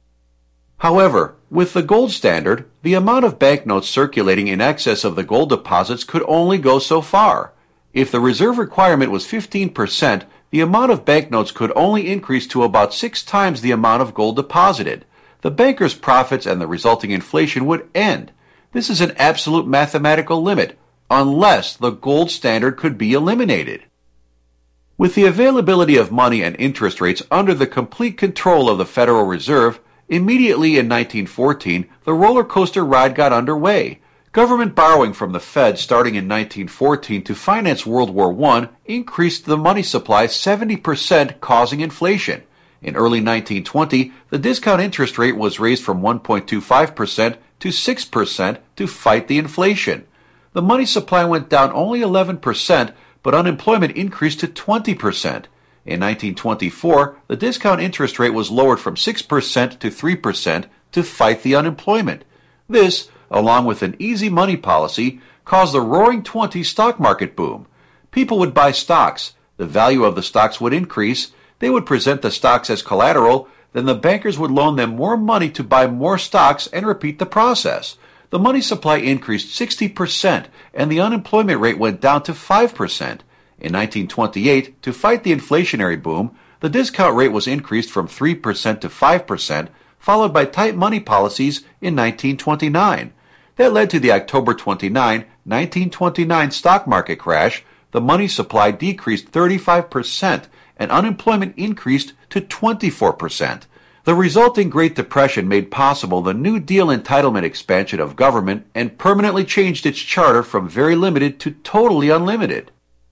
However, with the gold standard, the amount of banknotes circulating in excess of the gold deposits could only go so far. If the reserve requirement was fifteen percent, the amount of banknotes could only increase to about six times the amount of gold deposited. The bankers' profits and the resulting inflation would end. This is an absolute mathematical limit, unless the gold standard could be eliminated. With the availability of money and interest rates under the complete control of the Federal Reserve, immediately in nineteen fourteen, the roller coaster ride got underway. Government borrowing from the Fed starting in nineteen fourteen to finance World War One increased the money supply seventy percent, causing inflation. In early nineteen twenty, the discount interest rate was raised from one point two five percent to six percent to fight the inflation. The money supply went down only eleven percent, but unemployment increased to twenty percent. In nineteen twenty-four, the discount interest rate was lowered from six percent to three percent to fight the unemployment. This, along with an easy money policy, caused the Roaring Twenties stock market boom. People would buy stocks. The value of the stocks would increase. They would present the stocks as collateral. Then the bankers would loan them more money to buy more stocks and repeat the process. The money supply increased sixty percent, and the unemployment rate went down to five percent. In nineteen twenty-eight, to fight the inflationary boom, the discount rate was increased from three percent to five percent, followed by tight money policies in nineteen twenty-nine. That led to the October twenty-ninth, nineteen twenty-nine stock market crash. The money supply decreased thirty-five percent, and unemployment increased to twenty-four percent. The resulting Great Depression made possible the New Deal entitlement expansion of government and permanently changed its charter from very limited to totally unlimited.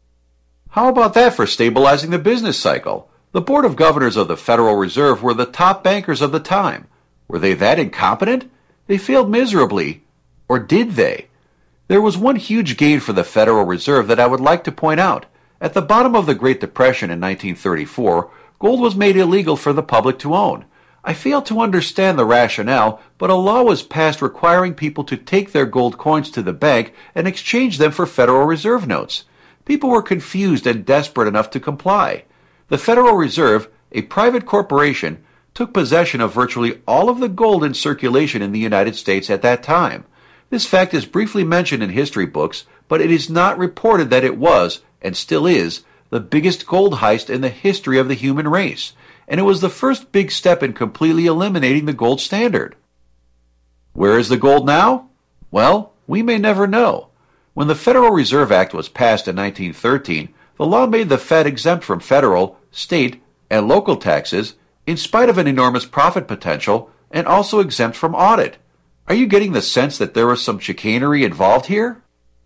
How about that for stabilizing the business cycle? The Board of Governors of the Federal Reserve were the top bankers of the time. Were they that incompetent? They failed miserably. Or did they? There was one huge gain for the Federal Reserve that I would like to point out. At the bottom of the Great Depression in nineteen thirty-four, gold was made illegal for the public to own. I fail to understand the rationale, but a law was passed requiring people to take their gold coins to the bank and exchange them for Federal Reserve notes. People were confused and desperate enough to comply. The Federal Reserve, a private corporation, took possession of virtually all of the gold in circulation in the United States at that time. This fact is briefly mentioned in history books, but it is not reported that it was, and still is, the biggest gold heist in the history of the human race, and it was the first big step in completely eliminating the gold standard. Where is the gold now? Well, we may never know. When the Federal Reserve Act was passed in nineteen thirteen, the law made the Fed exempt from federal, state, and local taxes in spite of an enormous profit potential, and also exempt from audit. Are you getting the sense that there was some chicanery involved here?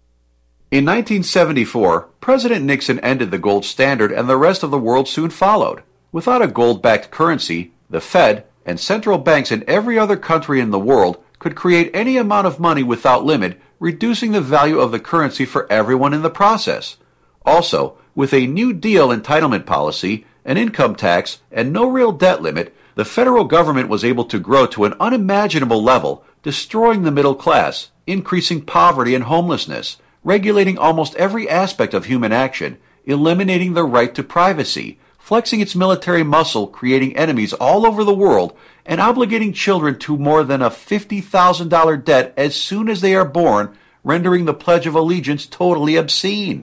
In nineteen seventy-four, President Nixon ended the gold standard and the rest of the world soon followed. Without a gold-backed currency, the Fed and central banks in every other country in the world could create any amount of money without limit, reducing the value of the currency for everyone in the process. Also, with a New Deal entitlement policy, an income tax, and no real debt limit, the federal government was able to grow to an unimaginable level, destroying the middle class, increasing poverty and homelessness, regulating almost every aspect of human action, eliminating the right to privacy, flexing its military muscle, creating enemies all over the world, and obligating children to more than a fifty thousand dollars debt as soon as they are born, rendering the Pledge of Allegiance totally obscene.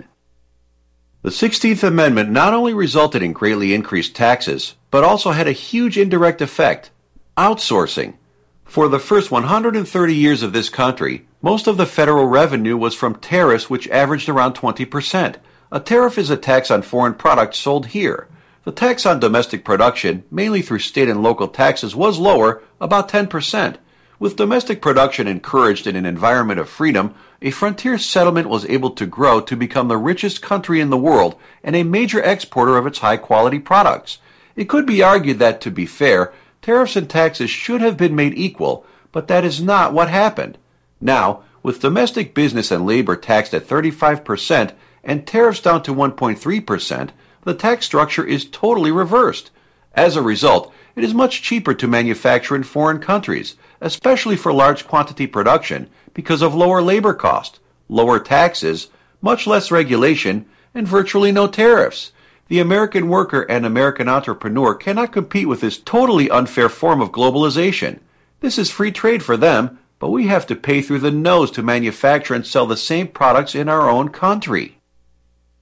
The sixteenth Amendment not only resulted in greatly increased taxes, but also had a huge indirect effect: outsourcing. For the first one hundred thirty years of this country, most of the federal revenue was from tariffs, which averaged around twenty percent. A tariff is a tax on foreign products sold here. The tax on domestic production, mainly through state and local taxes, was lower, about ten percent. With domestic production encouraged in an environment of freedom, a frontier settlement was able to grow to become the richest country in the world and a major exporter of its high-quality products. It could be argued that, to be fair, tariffs and taxes should have been made equal, but that is not what happened. Now, with domestic business and labor taxed at thirty-five percent and tariffs down to one point three percent, the tax structure is totally reversed. As a result, it is much cheaper to manufacture in foreign countries, especially for large quantity production, because of lower labor cost, lower taxes, much less regulation, and virtually no tariffs. The American worker and American entrepreneur cannot compete with this totally unfair form of globalization. This is free trade for them, but we have to pay through the nose to manufacture and sell the same products in our own country.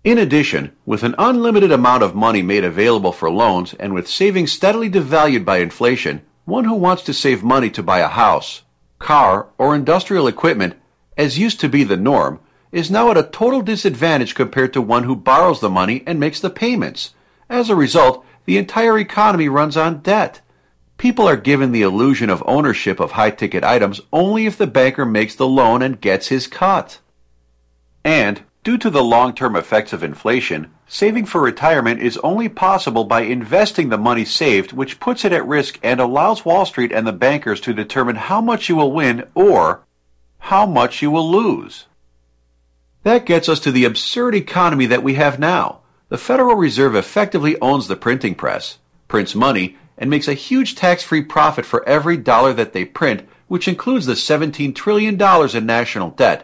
In addition, with an unlimited amount of money made available for loans and with savings steadily devalued by inflation, one who wants to save money to buy a house, car, or industrial equipment, as used to be the norm, is now at a total disadvantage compared to one who borrows the money and makes the payments. As a result, the entire economy runs on debt. People are given the illusion of ownership of high-ticket items only if the banker makes the loan and gets his cut. And, due to the long-term effects of inflation, saving for retirement is only possible by investing the money saved, which puts it at risk and allows Wall Street and the bankers to determine how much you will win or how much you will lose. That gets us to the absurd economy that we have now. The Federal Reserve effectively owns the printing press, prints money, and makes a huge tax-free profit for every dollar that they print, which includes the seventeen trillion dollars in national debt.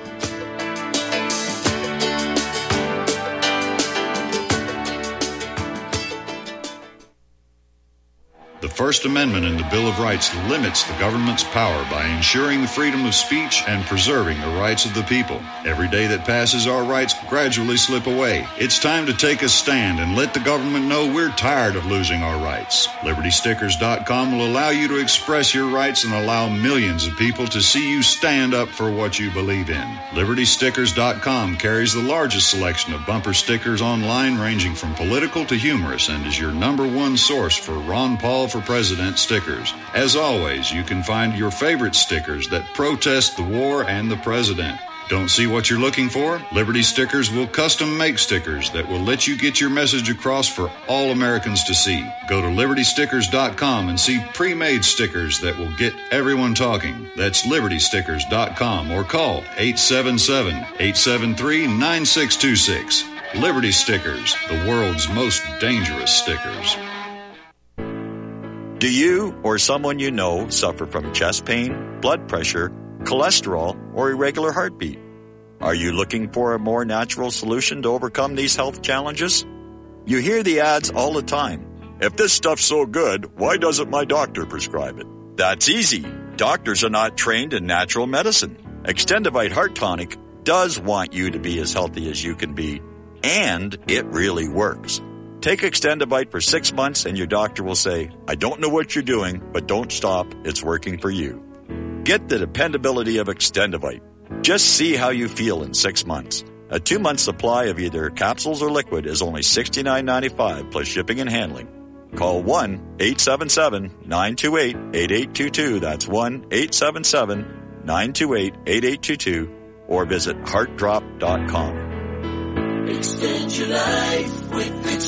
The First Amendment in the Bill of Rights limits the government's power by ensuring the freedom of speech and preserving the rights of the people. Every day that passes, our rights gradually slip away. It's time to take a stand and let the government know we're tired of losing our rights. Liberty Stickers dot com will allow you to express your rights and allow millions of people to see you stand up for what you believe in. Liberty Stickers dot com carries the largest selection of bumper stickers online, ranging from political to humorous, and is your number one source for Ron Paul for President stickers. As always, you can find your favorite stickers that protest the war and the president. Don't see what you're looking for? Liberty Stickers will custom make stickers that will let you get your message across for all Americans to see. Go to Liberty Stickers dot com and see pre-made stickers that will get everyone talking. That's Liberty Stickers dot com or call eight seven seven, eight seven three, nine six two six. Liberty Stickers, the world's most dangerous stickers. Do you or someone you know suffer from chest pain, blood pressure, cholesterol, or irregular heartbeat? Are you looking for a more natural solution to overcome these health challenges? You hear the ads all the time. If this stuff's so good, why doesn't my doctor prescribe it? That's easy. Doctors are not trained in natural medicine. Extendivite Heart Tonic does want you to be as healthy as you can be, and it really works. Take Extendivite for six months and your doctor will say, I don't know what you're doing, but don't stop. It's working for you. Get the dependability of Extendivite. Just see how you feel in six months. A two-month supply of either capsules or liquid is only sixty-nine ninety-five plus shipping and handling. Call one eight seven seven, nine two eight, eight eight two two. That's one eight seven seven, nine two eight, eight eight two two or visit heart drop dot com. Extend your life with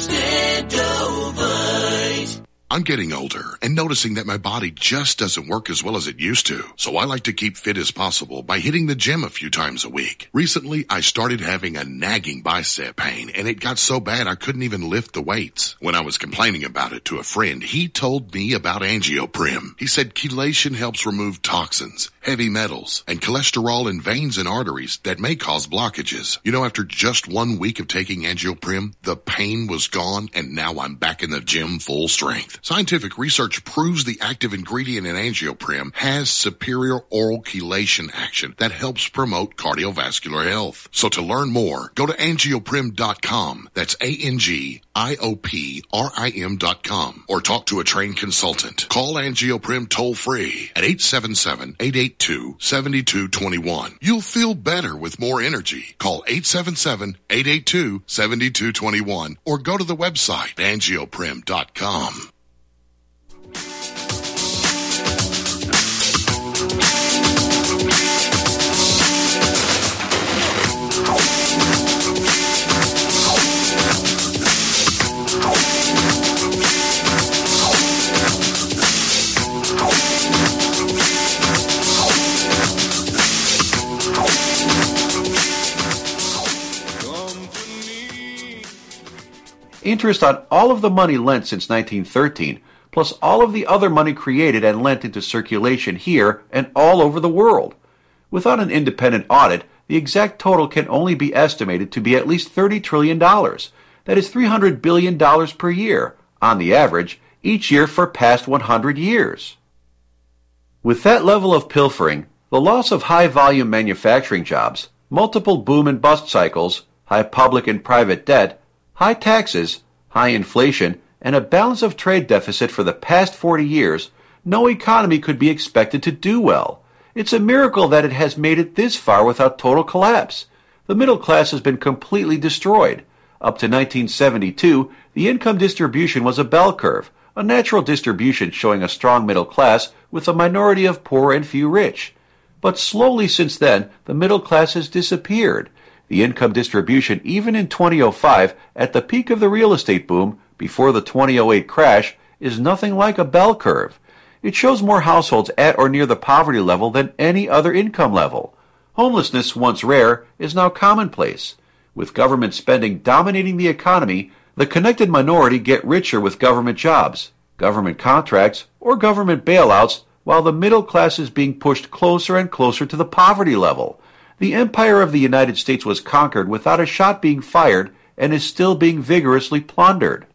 Extendovite. I'm getting older and noticing that my body just doesn't work as well as it used to. So I like to keep fit as possible by hitting the gym a few times a week. Recently, I started having a nagging bicep pain and it got so bad I couldn't even lift the weights. When I was complaining about it to a friend, he told me about Angioprim. He said chelation helps remove toxins, heavy metals, and cholesterol in veins and arteries that may cause blockages. You know, after just one week of taking Angioprim, the pain was gone and now I'm back in the gym full strength. Scientific research proves the active ingredient in Angioprim has superior oral chelation action that helps promote cardiovascular health. So to learn more, go to angioprim dot com. That's A N G I O P R I M dot com. Or talk to a trained consultant. Call Angioprim toll free at eight seven seven, eight eight two, seven two two one. You'll feel better with more energy. Call eight seven seven, eight eight two, seven two two one or go to the website angioprim dot com. Interest on all of the money lent since nineteen thirteen, plus all of the other money created and lent into circulation here and all over the world. Without an independent audit, the exact total can only be estimated to be at least thirty trillion dollars. That is three hundred billion dollars per year, on the average, each year for past one hundred years. With that level of pilfering, the loss of high-volume manufacturing jobs, multiple boom and bust cycles, high public and private debt, high taxes, high inflation, and a balance of trade deficit for the past forty years, no economy could be expected to do well. It's a miracle that it has made it this far without total collapse. The middle class has been completely destroyed. Up to nineteen seventy-two, the income distribution was a bell curve, a natural distribution showing a strong middle class with a minority of poor and few rich. But slowly since then, the middle class has disappeared. The income distribution, even in two thousand five, at the peak of the real estate boom, before the two thousand eight crash, is nothing like a bell curve. It shows more households at or near the poverty level than any other income level. Homelessness, once rare, is now commonplace. With government spending dominating the economy, the connected minority get richer with government jobs, government contracts, or government bailouts, while the middle class is being pushed closer and closer to the poverty level. The empire of the United States was conquered without a shot being fired and is still being vigorously plundered.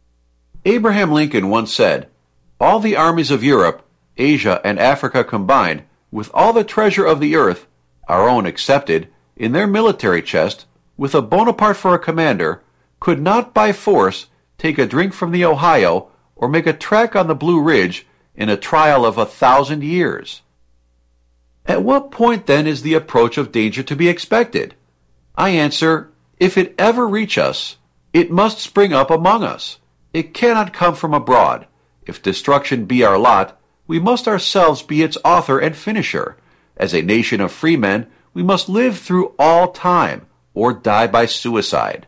Abraham Lincoln once said, "All the armies of Europe, Asia, and Africa combined, with all the treasure of the earth, our own excepted, in their military chest, with a Bonaparte for a commander, could not by force take a drink from the Ohio or make a track on the Blue Ridge in a trial of a thousand years." At what point then is the approach of danger to be expected? I answer, if it ever reach us, it must spring up among us. It cannot come from abroad. If destruction be our lot, we must ourselves be its author and finisher. As a nation of free men, we must live through all time, or die by suicide.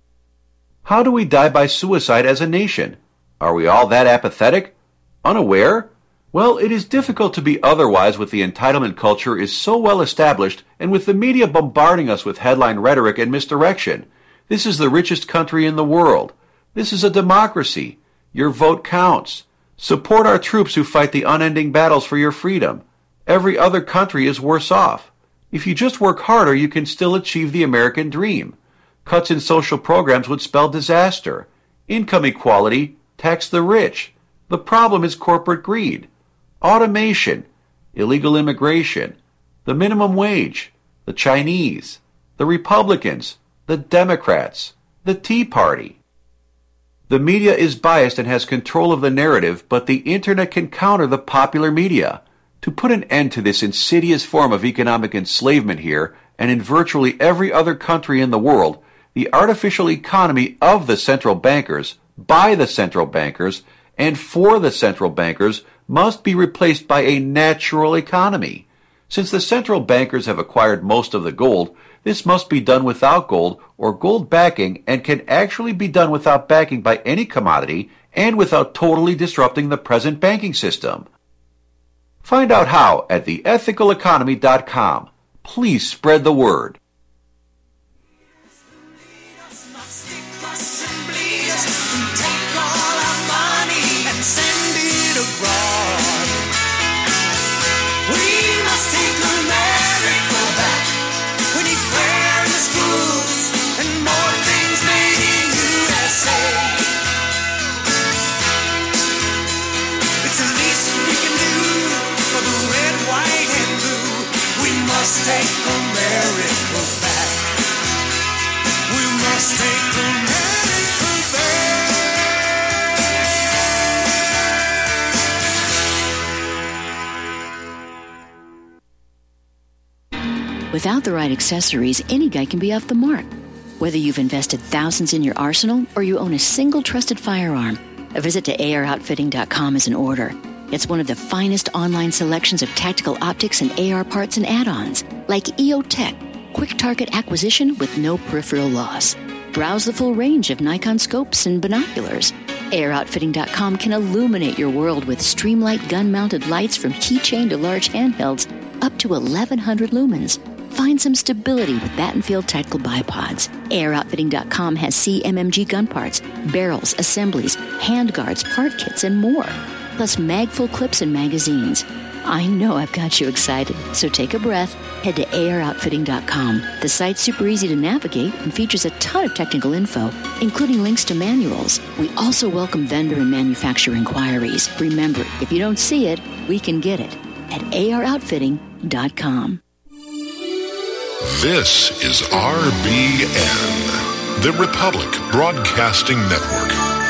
How do we die by suicide as a nation? Are we all that apathetic? Unaware? Well, it is difficult to be otherwise with the entitlement culture is so well established and with the media bombarding us with headline rhetoric and misdirection. This is the richest country in the world. This is a democracy. Your vote counts. Support our troops who fight the unending battles for your freedom. Every other country is worse off. If you just work harder, you can still achieve the American dream. Cuts in social programs would spell disaster. Income equality, tax the rich. The problem is corporate greed. Automation, illegal immigration, the minimum wage, the Chinese, the Republicans, the Democrats, the Tea Party. The media is biased and has control of the narrative, but the Internet can counter the popular media. To put an end to this insidious form of economic enslavement here, and in virtually every other country in the world, the artificial economy of the central bankers, by the central bankers, and for the central bankers must be replaced by a natural economy. Since the central bankers have acquired most of the gold, this must be done without gold or gold backing and can actually be done without backing by any commodity and without totally disrupting the present banking system. Find out how at the ethical economy dot com. Please spread the word. Take America back. We must take America back. Without the right accessories, any guy can be off the mark. Whether you've invested thousands in your arsenal or you own a single trusted firearm, a visit to A R outfitting dot com is in order. It's one of the finest online selections of tactical optics and A R parts and add-ons, like E O Tech, quick target acquisition with no peripheral loss. Browse the full range of Nikon scopes and binoculars. A R outfitting dot com can illuminate your world with Streamlight gun-mounted lights from keychain to large handhelds up to eleven hundred lumens. Find some stability with Battenfield tactical bipods. A R outfitting dot com has C M M G gun parts, barrels, assemblies, handguards, part kits, and more. Plus mag-full clips and magazines. I know I've got you excited, so take a breath. Head to A R outfitting dot com. The site's super easy to navigate and features a ton of technical info, including links to manuals. We also welcome vendor and manufacturer inquiries. Remember, if you don't see it, we can get it at A R outfitting dot com. This is R B N, the Republic Broadcasting Network.